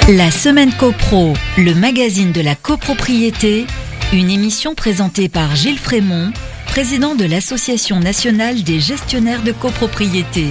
La semaine CoPro, le magazine de la copropriété, une émission présentée par Gilles Frémont, président de l'Association nationale des gestionnaires de copropriété.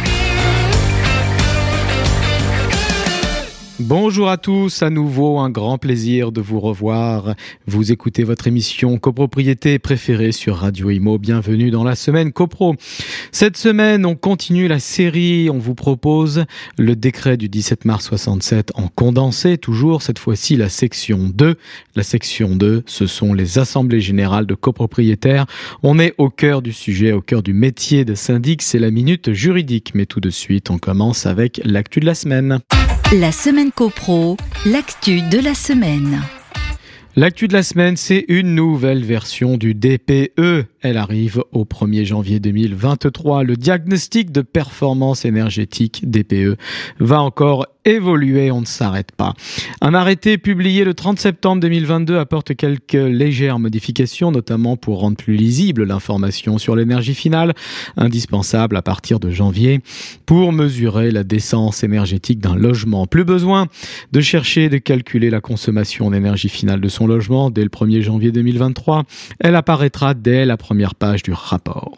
Bonjour à tous, à nouveau un grand plaisir de vous revoir. Vous écoutez votre émission copropriété préférée sur Radio Imo. Bienvenue dans la semaine CoPro. Cette semaine, on continue la série. On vous propose le décret du 17 mars 67 en condensé, toujours cette fois-ci la section 2. La section 2, ce sont les assemblées générales de copropriétaires. On est au cœur du sujet, au cœur du métier de syndic. C'est la minute juridique. Mais tout de suite, on commence avec l'actu de la semaine. La semaine CoPro, l'actu de la semaine. L'actu de la semaine, c'est une nouvelle version du DPE. Elle arrive au 1er janvier 2023. Le diagnostic de performance énergétique DPE va encore évoluer, on ne s'arrête pas. Un arrêté publié le 30 septembre 2022 apporte quelques légères modifications, notamment pour rendre plus lisible l'information sur l'énergie finale, indispensable à partir de janvier pour mesurer la décence énergétique d'un logement. Plus besoin de chercher et de calculer la consommation d'énergie finale de son logement dès le 1er janvier 2023. Elle apparaîtra dès la première page du rapport.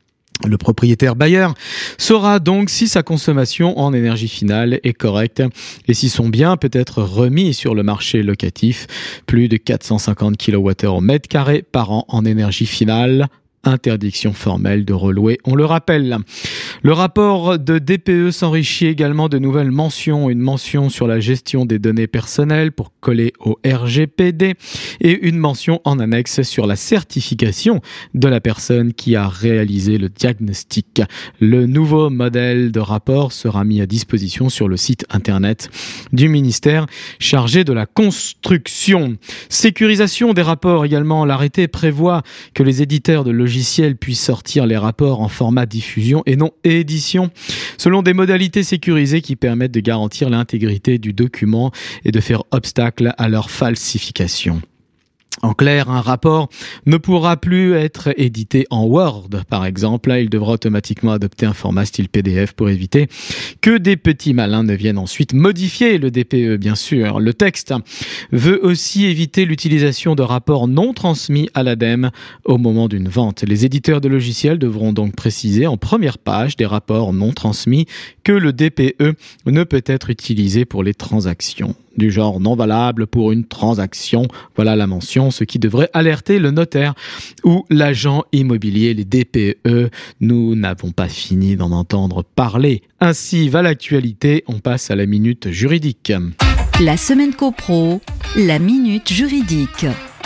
Le propriétaire bailleur saura donc si sa consommation en énergie finale est correcte et si son bien peut être remis sur le marché locatif. Plus de 450 kWh au mètre carré par an en énergie finale. Interdiction formelle de relouer, on le rappelle. Le rapport de DPE s'enrichit également de nouvelles mentions. Une mention sur la gestion des données personnelles pour coller au RGPD et une mention en annexe sur la certification de la personne qui a réalisé le diagnostic. Le nouveau modèle de rapport sera mis à disposition sur le site internet du ministère chargé de la construction. Sécurisation des rapports également. L'arrêté prévoit que les éditeurs de logiciels puissent sortir les rapports en format diffusion et non édition, selon des modalités sécurisées qui permettent de garantir l'intégrité du document et de faire obstacle à leur falsification. En clair, un rapport ne pourra plus être édité en Word, par exemple. Là, il devra automatiquement adopter un format style PDF pour éviter que des petits malins ne viennent ensuite modifier le DPE, bien sûr. Le texte veut aussi éviter l'utilisation de rapports non transmis à l'ADEME au moment d'une vente. Les éditeurs de logiciels devront donc préciser en première page des rapports non transmis que le DPE ne peut être utilisé pour les transactions du genre non valable pour une transaction. Voilà la mention, ce qui devrait alerter le notaire ou l'agent immobilier. Les DPE, nous n'avons pas fini d'en entendre parler. Ainsi va l'actualité, on passe à la minute juridique. La semaine CoPro, la minute juridique.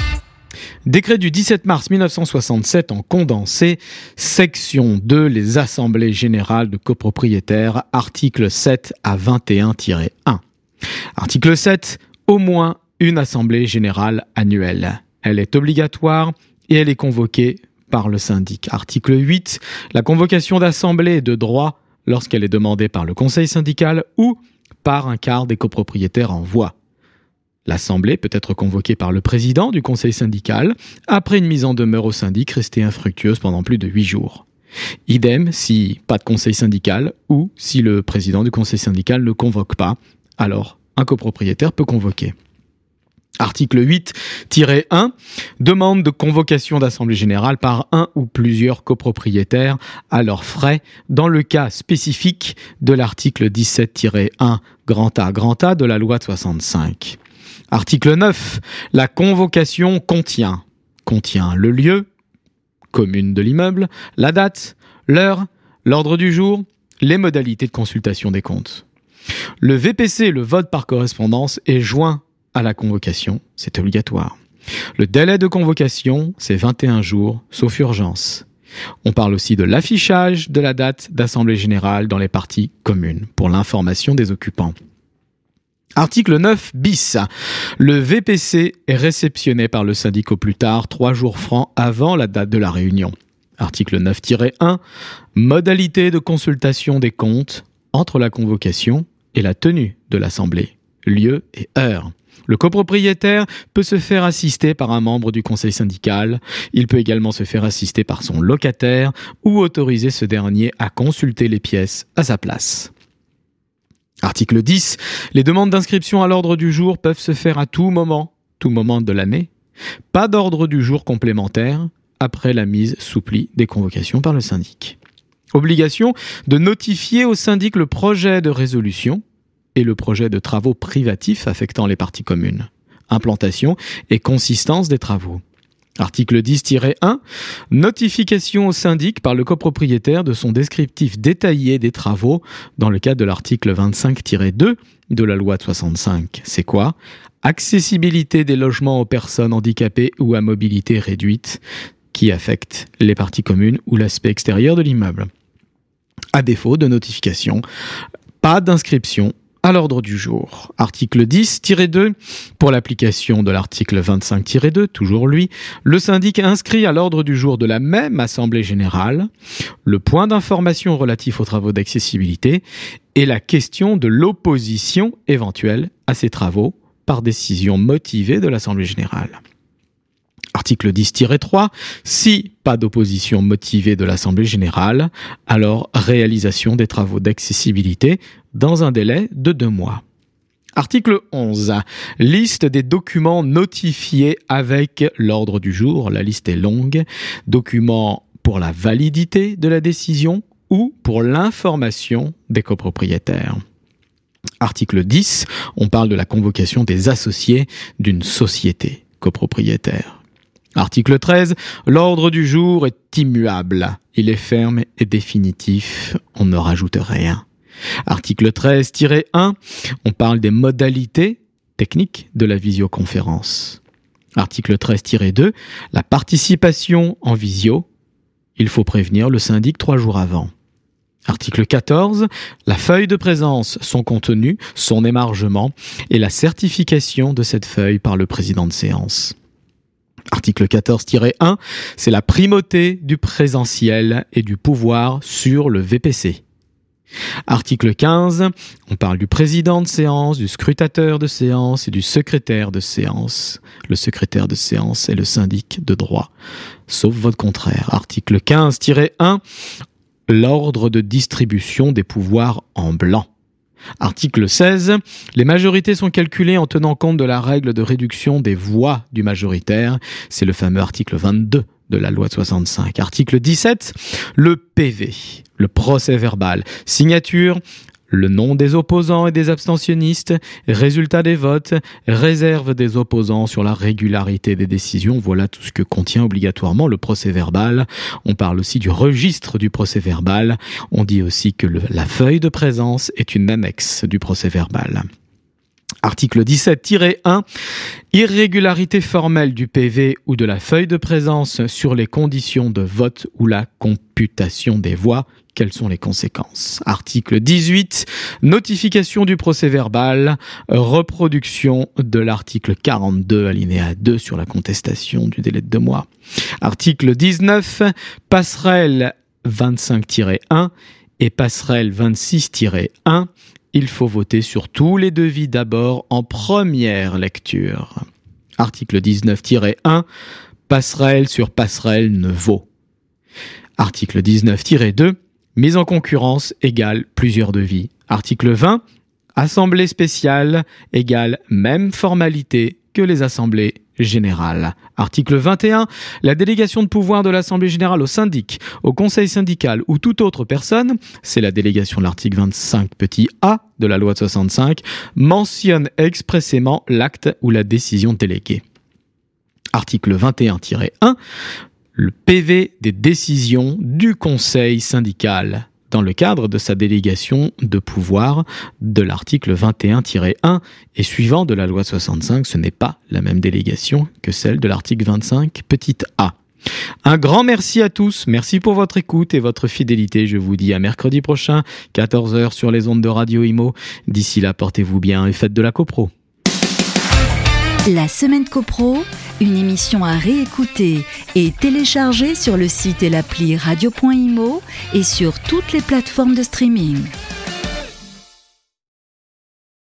Décret du 17 mars 1967 en condensé, section 2, les assemblées générales de copropriétaires, article 7 à 21-1. Article 7, au moins une assemblée générale annuelle. Elle est obligatoire et elle est convoquée par le syndic. Article 8, la convocation d'assemblée est de droit lorsqu'elle est demandée par le conseil syndical ou par un quart des copropriétaires en voix. L'assemblée peut être convoquée par le président du conseil syndical après une mise en demeure au syndic restée infructueuse pendant plus de 8 jours. Idem si pas de conseil syndical ou si le président du conseil syndical ne convoque pas. Alors, un copropriétaire peut convoquer. Article 8-1, demande de convocation d'assemblée générale par un ou plusieurs copropriétaires à leurs frais dans le cas spécifique de l'article 17-1 grand A de la loi de 65. Article 9, la convocation contient le lieu, commune de l'immeuble, la date, l'heure, l'ordre du jour, les modalités de consultation des comptes. Le VPC, le vote par correspondance, est joint à la convocation, c'est obligatoire. Le délai de convocation, c'est 21 jours, sauf urgence. On parle aussi de l'affichage de la date d'assemblée générale dans les parties communes, pour l'information des occupants. Article 9 bis. Le VPC est réceptionné par le syndic au plus tard 3 jours francs avant la date de la réunion. Article 9-1, modalité de consultation des comptes entre la convocation et la tenue de l'assemblée, lieu et heure. Le copropriétaire peut se faire assister par un membre du conseil syndical. Il peut également se faire assister par son locataire ou autoriser ce dernier à consulter les pièces à sa place. Article 10. Les demandes d'inscription à l'ordre du jour peuvent se faire à tout moment de l'année. Pas d'ordre du jour complémentaire après la mise sous pli des convocations par le syndic. Obligation de notifier au syndic le projet de résolution et le projet de travaux privatifs affectant les parties communes. Implantation et consistance des travaux. Article 10-1. Notification au syndic par le copropriétaire de son descriptif détaillé des travaux dans le cadre de l'article 25-2 de la loi de 65. C'est quoi ? Accessibilité des logements aux personnes handicapées ou à mobilité réduite qui affectent les parties communes ou l'aspect extérieur de l'immeuble. À défaut de notification, pas d'inscription à l'ordre du jour. Article 10-2. Pour l'application de l'article 25-2, toujours lui, le syndic inscrit à l'ordre du jour de la même assemblée générale le point d'information relatif aux travaux d'accessibilité et la question de l'opposition éventuelle à ces travaux par décision motivée de l'assemblée générale. Article 10-3. Si pas d'opposition motivée de l'Assemblée générale, alors réalisation des travaux d'accessibilité dans un délai de 2 mois. Article 11. Liste des documents notifiés avec l'ordre du jour. La liste est longue. Documents pour la validité de la décision ou pour l'information des copropriétaires. Article 10. On parle de la convocation des associés d'une société copropriétaire. Article 13. L'ordre du jour est immuable. Il est ferme et définitif. On ne rajoute rien. Article 13-1. On parle des modalités techniques de la visioconférence. Article 13-2. La participation en visio. Il faut prévenir le syndic 3 jours avant. Article 14. La feuille de présence, son contenu, son émargement et la certification de cette feuille par le président de séance. Article 14-1, c'est la primauté du présentiel et du pouvoir sur le VPC. Article 15, on parle du président de séance, du scrutateur de séance et du secrétaire de séance. Le secrétaire de séance est le syndic de droit, sauf votre contraire. Article 15-1, l'ordre de distribution des pouvoirs en blanc. Article 16. Les majorités sont calculées en tenant compte de la règle de réduction des voix du majoritaire. C'est le fameux article 22 de la loi de 65. Article 17. Le PV, le procès verbal. Signature, le nom des opposants et des abstentionnistes, résultat des votes, réserve des opposants sur la régularité des décisions. Voilà tout ce que contient obligatoirement le procès verbal. On parle aussi du registre du procès verbal. On dit aussi que la feuille de présence est une annexe du procès verbal. Article 17-1, irrégularité formelle du PV ou de la feuille de présence sur les conditions de vote ou la computation des voix. Quelles sont les conséquences ? Article 18, notification du procès verbal, reproduction de l'article 42 alinéa 2 sur la contestation du délai de 2 mois. Article 19, passerelle 25-1 et passerelle 26-1. Il faut voter sur tous les devis d'abord en première lecture. Article 19-1, passerelle sur passerelle ne vaut. Article 19-2, mise en concurrence égale plusieurs devis. Article 20, assemblée spéciale égale même formalité que les assemblées générales. Article 21, la délégation de pouvoir de l'assemblée générale au syndic, au conseil syndical ou toute autre personne, c'est la délégation de l'article 25 petit a de la loi de 65, mentionne expressément l'acte ou la décision déléguée. Article 21-1, le PV des décisions du conseil syndical dans le cadre de sa délégation de pouvoir de l'article 21-1 et suivant de la loi 65, ce n'est pas la même délégation que celle de l'article 25 petit a. Un grand merci à tous, merci pour votre écoute et votre fidélité. Je vous dis à mercredi prochain, 14h sur les ondes de Radio Imo. D'ici là, portez-vous bien et faites de la copro. La Semaine Copro, une émission à réécouter et télécharger sur le site et l'appli radio.imo et sur toutes les plateformes de streaming.